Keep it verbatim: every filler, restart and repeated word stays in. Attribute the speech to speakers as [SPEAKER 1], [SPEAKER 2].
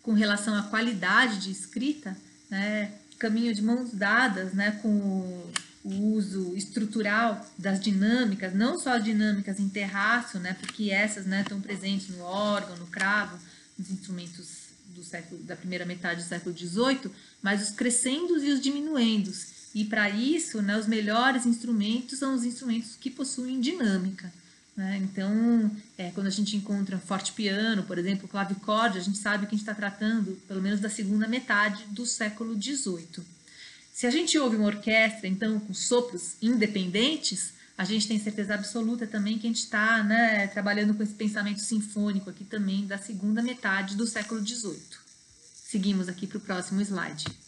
[SPEAKER 1] com relação à qualidade de escrita, né, caminho de mãos dadas, né, com o, o uso estrutural das dinâmicas, não só dinâmicas em terrácio, né, porque essas, né, estão presentes no órgão, no cravo, nos instrumentos do século, da primeira metade do século dezoito, mas os crescendos e os diminuendos. E para isso, né, os melhores instrumentos são os instrumentos que possuem dinâmica. Né? Então, é, quando a gente encontra fortepiano, por exemplo, clavicorde, a gente sabe que a gente está tratando, pelo menos, da segunda metade do século dezoito. Se a gente ouve uma orquestra, então, com sopros independentes, a gente tem certeza absoluta também que a gente está, né, trabalhando com esse pensamento sinfônico aqui também da segunda metade do século dezoito. Seguimos aqui para o próximo slide.